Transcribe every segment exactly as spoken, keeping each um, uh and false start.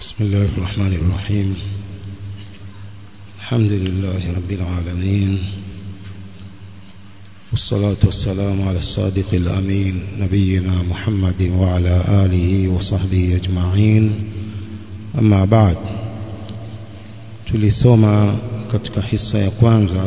بسم الله الرحمن الرحيم. الحمد لله رب العالمين، والصلاة والسلام على الصادق الأمين نبينا محمد وعلى آله وصحبه أجمعين. أما بعد، tulisoma katika hisa ya kwanza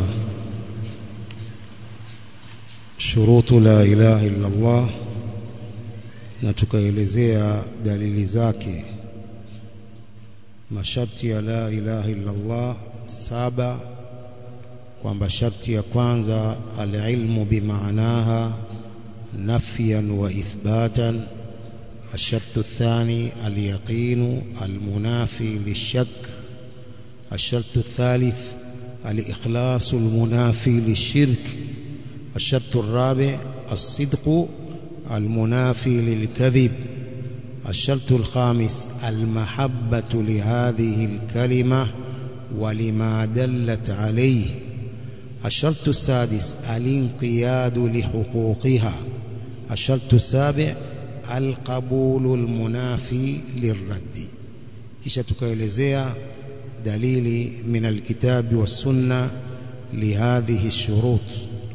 shurutu la ilaha illa Allah na tukaelezea dalili zake. Masharti ya la ilaha illa Allah saba, kwamba sharti ya kwanza al-ilmu bimaanaha nafyan wa ithbatan. الشرط الثاني اليقين المنافي للشك. الشرط الثالث الإخلاص المنافي للشرك. الشرط الرابع الصدق المنافي للكذب. الشرط الخامس المحبة لهذه الكلمة ولما دلت عليه. الشرط السادس الانقياد لحقوقها. الشرط السابع القبول المنافي للرد. kisha tukaelezea dalili min alkitabi wassunna lihadhihi shurut.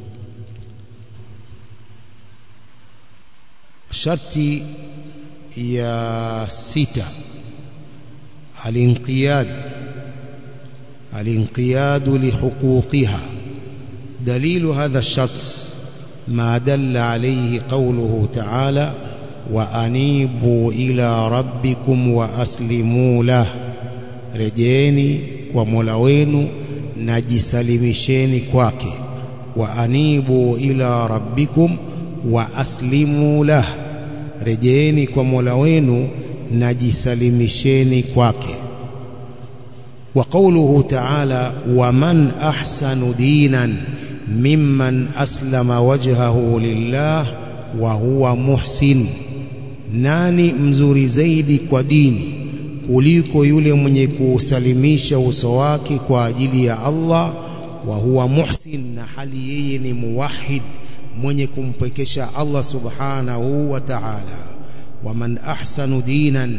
sharti ya sita الانقياد الانقياد لحقوقها. دليل هذا الشرط ما دل عليه قوله تعالى وأنيبوا إلى ربكم وأسلموا له. rejeni kwa Mola wenu na jisalimisheni kwake. وأنيبوا إلى ربكم وأسلموا له. rejeni kwa Mola wenu na jisalimisheni kwake. وقوله تعالى ومن أحسن دينا ممن أسلم وجهه لله وهو محسن. nani mzuri zaidi kwa dini kuliko yule mwenye kusalimisha uso wake kwa ajili ya Allah, wa huwa muhsin, na hali yeye ni muwahhid, mwenye kumpekesha Allah subhanahu wa ta'ala. ومن أحسن دينا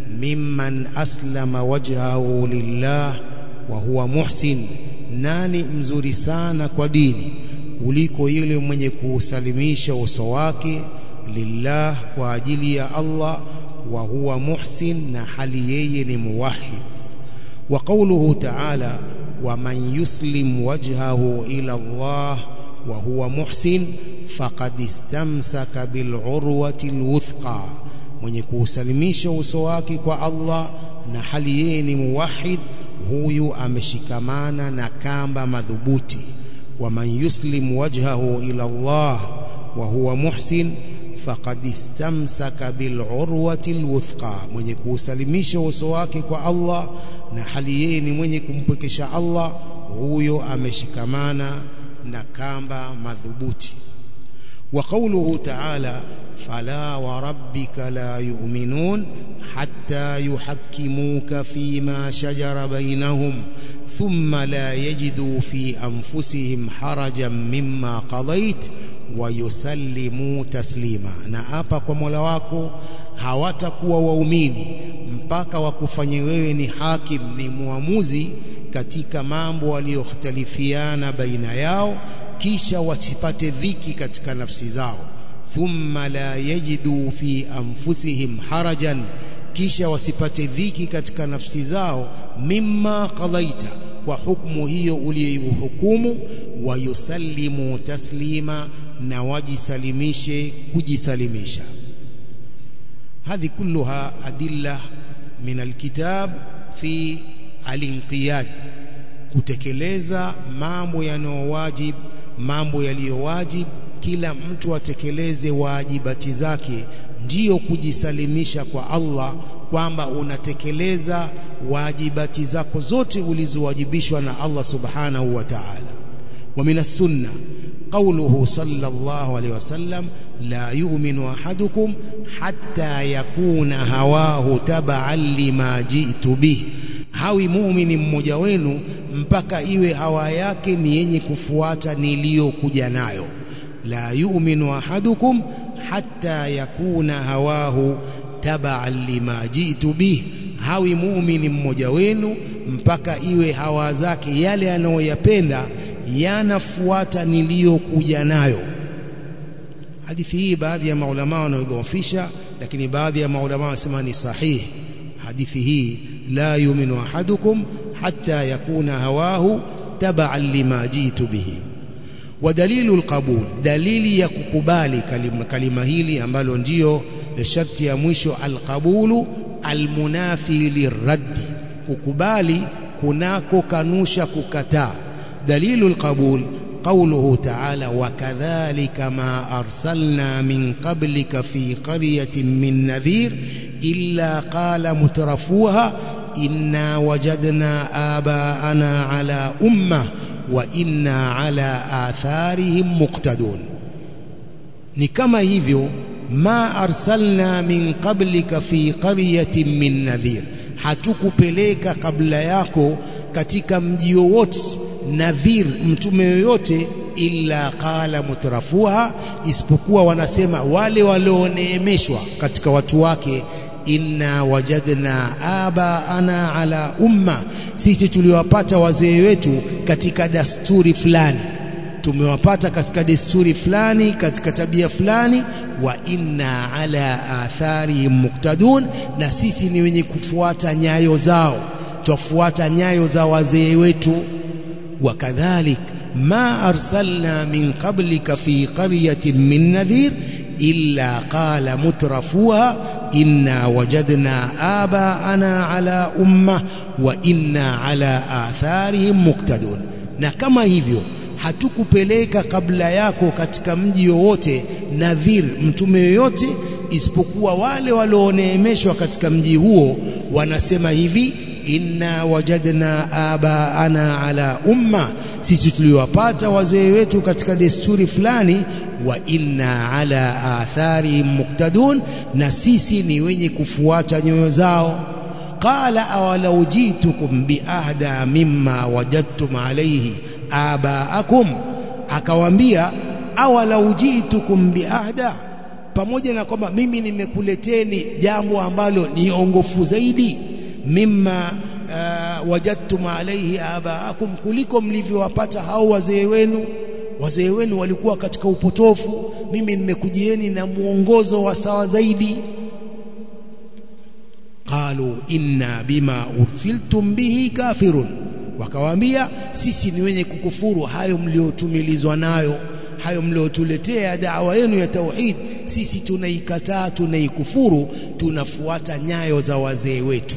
ممن أسلم وجهه لله وهو محسن. nani mzuri sana kwa dini kuliko yule mwenye kusalimisha uso wake lillah, kwa ajili ya Allah, wa huwa muhsin, na hali yeye ni muwahhid. wa qawluhu ta'ala wa man yuslim wajhahu ila Allah wa huwa muhsin faqad istamsaka bil urwati al wuthqa. mwenye kusalimisha uso wake kwa Allah na hali yeye ni muwahhid, huyu ameshikamana na kamba madhubuti. wa man yuslim wajhahu ila Allah wa huwa muhsin faqad istamsaka bil urwati al wuthqa. mwenye kusalimisha uso wake kwa Allah na hali yeye ni mwenye kumpekesha Allah, huyo ameshikamana na kamba madhubuti. wa qawluhu ta'ala fala wa rabbika la yu'minun hatta yuhakkimuka fima shajara bainahum thumma la yajidu fi anfusihim harajan mimma qadait wa yusallimu taslima. na hapa kwa Mola wako hawatakuwa waumini mpaka wakufanye wewe ni hakim, ni muamuzi katika mambo waliyokhtalifiana baina yao, kisha wasipate dhiki katika nafsi zao. thumma la yajidu fi anfusihim harajan, kisha wasipate dhiki katika nafsi zao, mimma qadaita, kwa hukumu hiyo uliyohukumu, wa yusallimu taslima, na wajisalimishe kujisalimisha. hadhi kulluha adilla min alkitab fi alinqiyad, kutekeleza mambo yanayowajib, mambo yaliyowajib kila mtu atekeleze wajibati zake, ndiyo kujisalimisha kwa Allah, kwamba unatekeleza wajibati zako zote ulizowajibishwa na Allah subhanahu wa ta'ala. wa minas sunna qawluhu sallallahu alayhi wasallam la yu'minu ahadukum hatta yakuna hawahu tab'an lima ji'tu bih. hawi muumini mmoja wenu mpaka iwe hawa yake ni yenye kufuata niliyokuja nayo. la yu'minu ahadukum hatta yakuna hawahu tab'an lima ji'tu bih, hawi muumini mmoja wenu mpaka iwe hawa zake yale anayoyapenda yanafuata niliyokuja nayo. Hadithi hii baadhi ya maulama wanaidhoofisha, lakini baadhi ya maulama wanasema ni sahihi. Hadithi hii la yu'minu ahadukum hatta yakuna hawahu tab'an lima jitu bihi. Wa dalilu alqabul, dalili ya kukubali kalima, kalima hili ambalo ndio sharti ya mwisho, alqabulu almunafi lirraddi, kukubali kunako kanusha kukataa. Dalilu alqabul قوله تعالى وكذلك ما أرسلنا من قبلك في قرية من نذير إلا قال مترفوها إنا وجدنا آباءنا على أمة وإنا على آثارهم مقتدون. ni kama hivyo ma arsalna min qablika fi qaryatin min nadhir, hatukupeleka kabla yako katika mji wowote nadhir, mtume yoyote, illa qala mutrafuha, isipokuwa wanasema wale walioneemeshwa katika watu wake, inna wajadna abaana ala umma, sisi tuliwapata wazee wetu katika dasturi fulani, tumewapata katika desturi fulani, katika tabia fulani, wa inna ala atharihim muqtadun, na sisi ni wenye kufuata nyayo zao, tufuata nyayo za wazee wetu. وكذلك ما أرسلنا من قبلك في قرية من نذير إلا قال مترفوها إنا وجدنا آباءنا على أمة وإنا على آثارهم مقتدون. na kama hivyo hatukupeleka kabla yako katika mji wowote nadhir, mtume yoyote, isipokuwa wale walioneemeshwa katika mji huo wanasema hivi, inna wajadna abaana ala umma, sisi tuliwapata wazee wetu katika desturi fulani, wa inna ala atharihim muqtadun, na sisi ni wenye kufuata nyoyo zao. Qala awalau jitukum biahda mimma wajadtum alayhi abaakum, akawaambia awalau jitukum biahda, pamoja na kwamba mimi nimekuleteni jambo ambalo ni ongofu zaidi, mimma uh, wajadtum alayhi abaakum, kuliko mlivyowapata hao wazee wenu. Wazee wenu walikuwa katika upotofu, mimi nimekujieni na muongozo wa sawa zaidi. Qalu inna bima ursiltum bihi kafirun, wakawaambia sisi ni wenye kukufuru hayo mliotumilizwa nayo, hayo mliotuletea da'wa yenu ya tauhid, sisi tunaikataa, tunaikufuru, tunafuata nyayo za wazee wetu.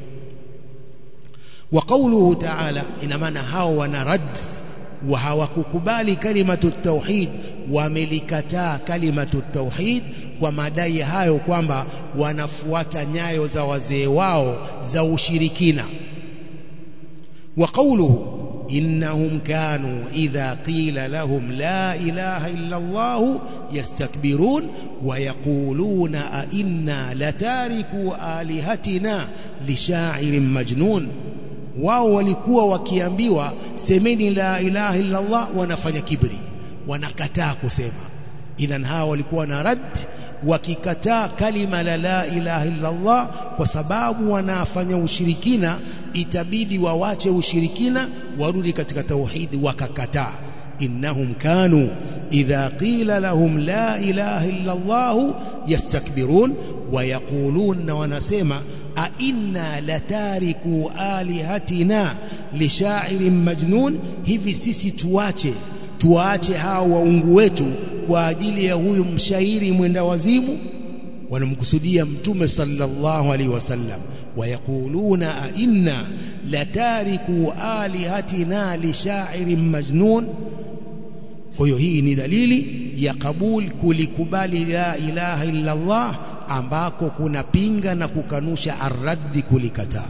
Wa qawluhu ta'ala, ina maana hao wanarad wa hawakukubali kalimatu tauhid, wamelikataa kalimatu tauhid kwa madai hayo kwamba wanafuata nyayo za wazee wao za ushirikina. Wa qawluhu innahum kanu idha qila lahum la ilaha illa Allah yastakbirun wa yaquluna a inna latariku alihatina lishairin majnun, wao walikuwa wakiambiwa semeni la ilaha illa Allah, wanafanya kibri, wanakataa kusema. Idhan hawa walikuwa na rad, wakikataa kalima la la ilaha illa Allah kwa sababu wanafanya ushirikina, itabidi wawache ushirikina warudi katika tauhidi, wakakataa. Innahum kanu idha qila lahum la ilaha illa Allah yastakbirun wa yaqulun, wanasema a inna latariku alihatina lishairin majnun, hivi sisi tuache tuache hao waungu wetu kwa ajili ya huyu mshairi mwenda wazimu. Wanamkusudia mtume sallallahu alaihi wasallam. Wayaquluna a inna latariku alihatina lishairin majnun. Kwa hiyo hii ni dalili ya kabul, kulikubali la ilaha illa Allah ambako kuna pinga na kukanusha arraddi, kulikataa.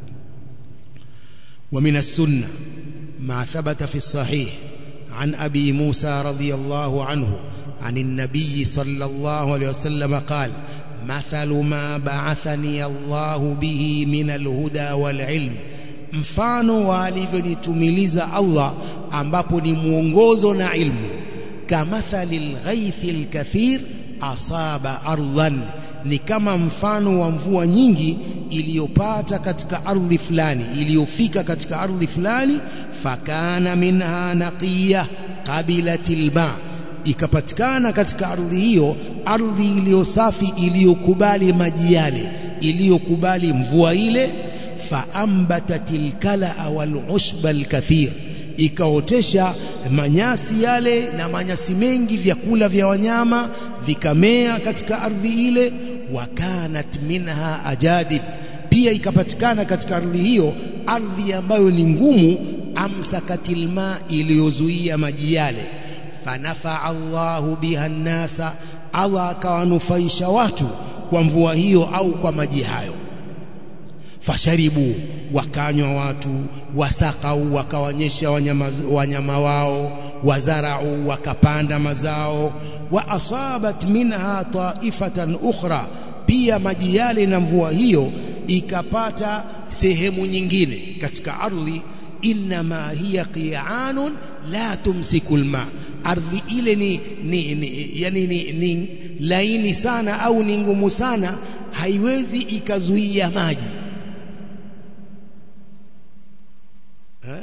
Wa min as-sunnah ma thabata fi as-sahih an abi Musa radiyallahu anhu an an-nabiy sallallahu alayhi wasallam qala mathalu ma ba'athani Allah bihi min al-huda wal-ilm, mfano wa alivyonitumiliza Allah ambapo ni muongozo na ilmu, kamathali al-ghaythi al-kathir asaba ardhan, ni kama mfano wa mvua nyingi iliyopata katika ardhi fulani, iliyofika katika ardhi fulani, fakana minha naqiya qabilatil ma, ikapatikana katika ardhi hiyo ardhi iliyo safi, iliyokubali maji yale, iliyokubali mvua ile, faambatatil kala wal ushba al kathir, ikaotesha manyasi yale na manyasi mengi, vyakula vya wanyama vikamea katika ardhi ile. Wakanat minha ajadib, pia ikapatikana katika ardhi hiyo ardhi ambayo ni ngumu, amsakatil ma, iliyozuia maji yale. Fanafaa Allahu biha nnasa, Allah akawanufaisha watu kwa mvua hiyo au kwa maji hayo. Fasharibu, wakanywa watu, wasakau, wakawanyesha wanyama, wanyama wao, wazarau, wakapanda mazao, wa asabat minha taifatan ukhra, pia maji yale na mvua hiyo ikapata sehemu nyingine katika ardhi. Inma hiya qi'anun la tumsikul ma, ardhi ile ni, ni, ni yani ni, ni laini sana au ni ngumu sana, haiwezi ikazuia maji. Eh?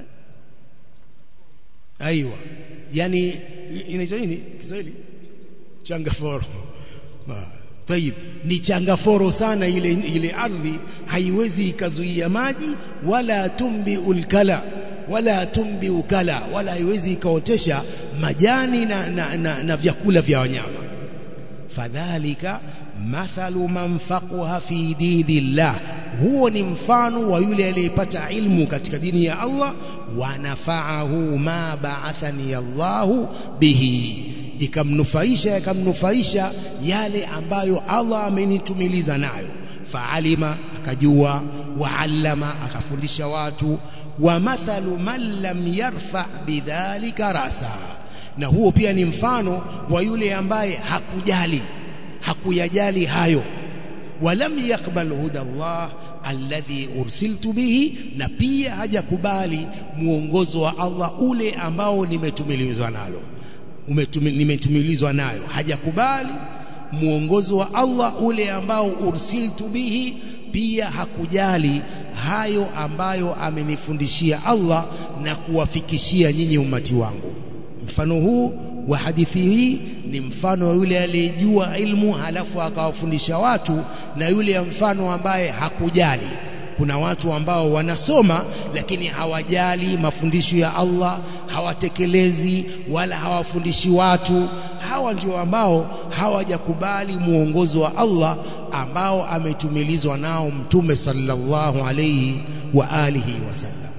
Aiwa, yani inaitwa nini Kiswahili? Changaforo. Tayib, ni changaforo sana ile ile ardhi, haiwezi ikazuia maji, wala tumbi ulkala, wala tumbi ukala, wala haiwezi ikaotesha majani na, na, na, na vyakula vya wanyama. Fadhalika mathalu man faqaha fi dinillah, huo ni mfano wa yule aliyepata ilmu katika dini ya Allah. Wa nafa'ahu ma ba'athani Allahu bihi, ikamnufaisha yakamnufaisha yale ambayo Allah amenitumiliza nayo. Faalima, akajua, waallama, akafundisha watu. Wa mathalu man lam yarfa bidhalika rasa, na huo pia ni mfano wa yule ambaye hakujali, hakuyajali hayo. Walam yaqbal huda Allah alladhi ursiltu bihi, na pia hajakubali muongozo wa Allah ule ambao nimetumilizwa nalo, nimetumilizwa nayo. Hajakubali muongozo wa Allah ule ambao ursiltu bihi, pia hakujali hayo ambayo amenifundishia Allah na kuwafikishia nyinyi umati wangu. Mfano huu wa hadithi hii ni mfano wa yule aliyejua ilmu halafu akawafundisha watu, na yule mfano ambaye hakujali. Kuna watu ambao wanasoma lakini hawajali mafundisho ya Allah, hawatekelezi wala hawafundishi watu. Hawa ndio ambao hawajakubali muongozo wa Allah ambao ametumilizwa nao Mtume sallallahu alayhi wa alihi wasallam.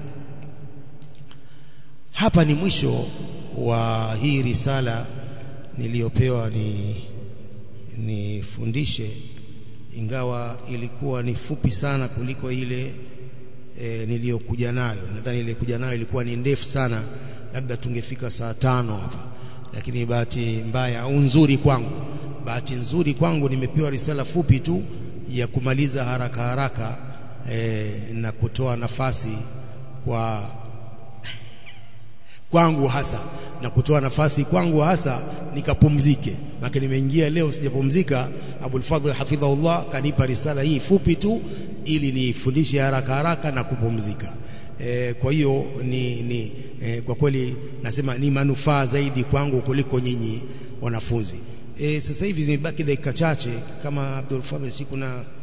Hapa ni mwisho wa hii risala niliyopewa ni nifundishe, ingawa ilikuwa ni fupi sana kuliko ile e, niliyokuja nayo. Nadhani ile kuja nayo ilikuwa ni ndefu sana, labda tungefika saa tano hapa, lakini bahati mbaya au nzuri kwangu, bahati nzuri kwangu nimepewa risala fupi tu ya kumaliza haraka haraka e, na kutoa nafasi kwa kwangu hasa na kutoa nafasi kwangu hasa nikapumzike. Maka nimeingia leo sijapumzika, Abul Fadhl hafidhahullah kanipa risala hii fupi tu ili nifundishe haraka haraka na kupumzika. E, kwa hiyo ni, ni e, kwa kweli nasema ni manufaa zaidi kwangu kuliko nyinyi wanafunzi. E, sasa hivi zimebaki dakika chache, kama Abdul Fadhl siku na